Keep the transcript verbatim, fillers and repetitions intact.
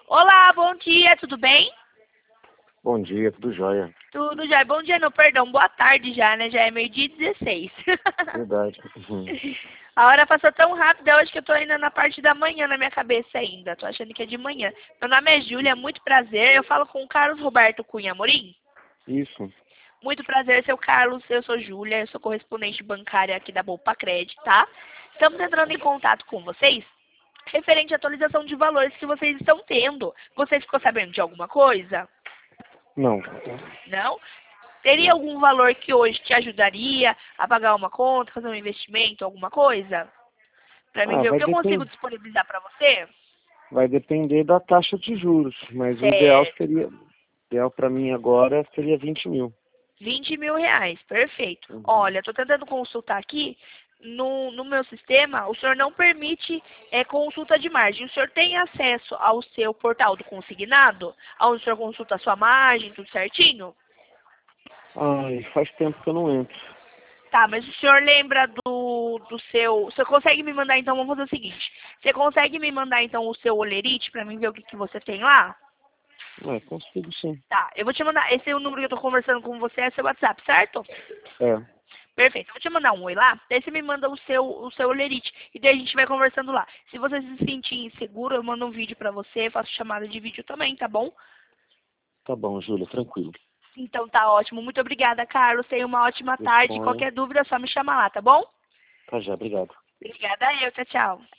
Olá, bom dia, tudo bem? Bom dia, tudo jóia. Tudo já. Bom dia, não, perdão, boa tarde já, né? Já é meio-dia e dezesseis. Verdade. Uhum. A hora passou tão rápida hoje que eu tô ainda na parte da manhã na minha cabeça ainda. Tô achando que é de manhã. Meu nome é Júlia, muito prazer. Eu falo com o Carlos Roberto Cunha Amorim. Isso. Muito prazer, seu Carlos. Eu sou Júlia, eu sou correspondente bancária aqui da Bolpa Cred, tá? Estamos entrando em contato com vocês referente à atualização de valores que vocês estão tendo. Você ficou sabendo de alguma coisa? Não. Não? Teria Não. algum valor que hoje te ajudaria a pagar uma conta, fazer um investimento, alguma coisa? Para mim Ah, ver o vai que eu consigo depender, disponibilizar para você? vai depender da taxa de juros, mas o ideal Certo. seria, o ideal para mim agora seria vinte mil. vinte mil reais, perfeito. Uhum. Olha, estou tentando consultar aqui. No, no meu sistema, o senhor não permite é, consulta de margem. O senhor tem acesso ao seu portal do consignado, onde o senhor consulta a sua margem, tudo certinho? Ai, faz tempo que eu não entro. Tá, mas o senhor lembra do, do seu... Você consegue me mandar, então, vamos fazer o seguinte. Você consegue me mandar, então, o seu olerite para mim ver o que, que você tem lá? É, consigo sim. Tá, eu vou te mandar... Esse é o número que eu tô conversando com você, é seu WhatsApp, certo? É, Perfeito. Eu vou te mandar um oi lá, daí você me manda o seu, o seu olerite. E daí a gente vai conversando lá. Se você se sentir inseguro, eu mando um vídeo pra você, faço chamada de vídeo também, tá bom? tá bom, Júlia, tranquilo. Então tá ótimo. Muito obrigada, Carlos. Tenha uma ótima tarde. Disponha. Qualquer dúvida é só me chamar lá, tá bom? Tá já, obrigado. Obrigada eu. Tchau, tchau.